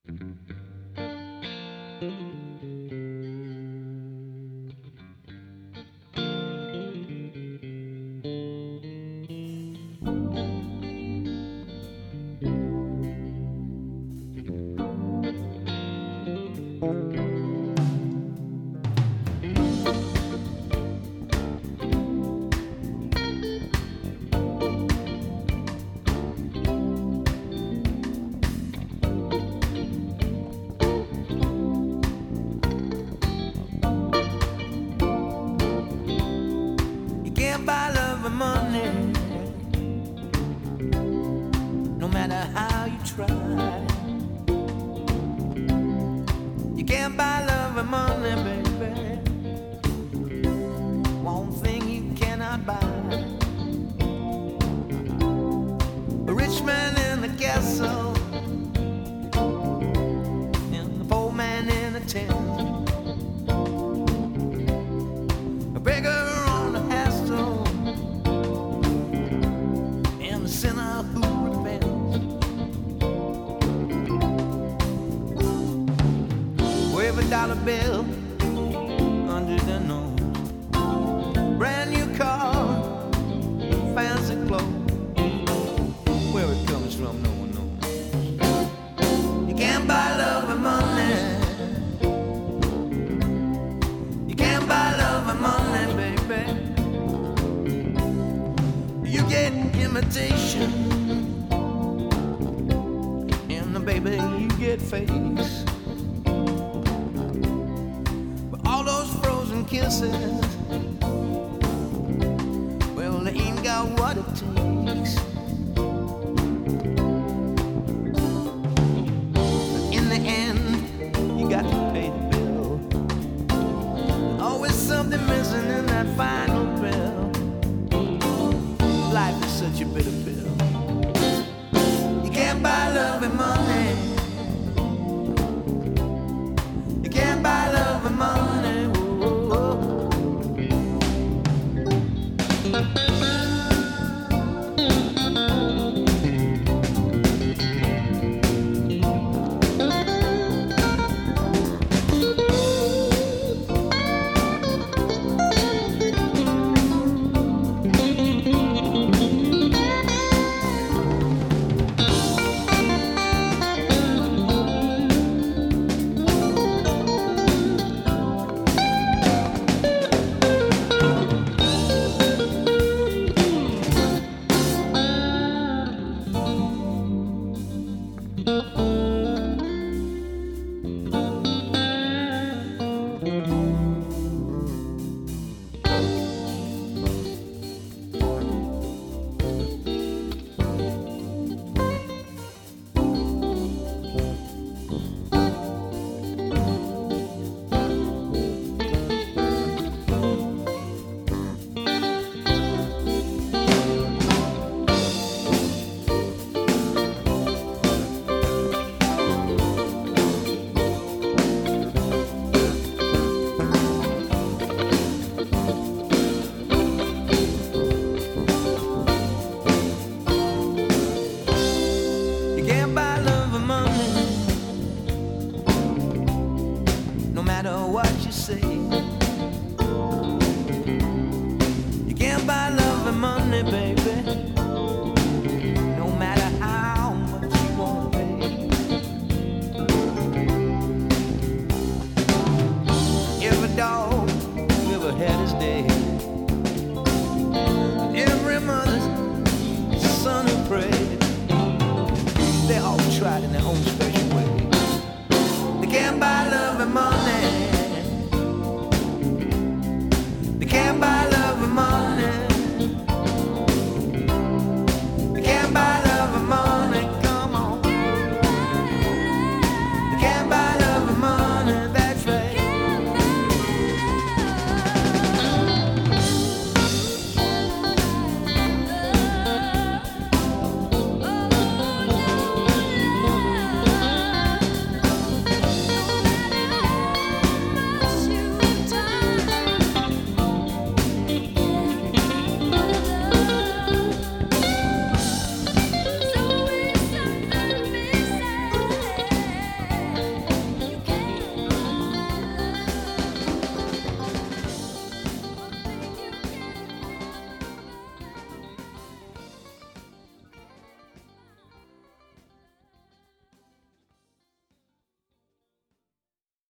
You can't buy love with money, no matter how you try. You can't buy love with money, baby. One thing you cannot buy: a rich man in the castle and the poor man in the tent. A beggar on the astle and the sinner who repents. For every dollar bill under the nose, brand new car, fancy clothes. Where it comes from, no one knows. You can't buy love with money. You can't buy love with money, baby. You get imitation, and baby, you get fakes. But all those frozen kisses, well, they ain't got what it takes. In the end, you got to pay the bill. Always something missing in that final bill. Life is such a bitter pill. You can't buy love with money. You can't buy love with money. Whoa. You can't buy love with money, no matter what you say. You can't buy love with money, baby, no matter how much you wanna pay. Every dog ever had his day, every mother's son who prayed. They all tried in their own special way. They can't buy love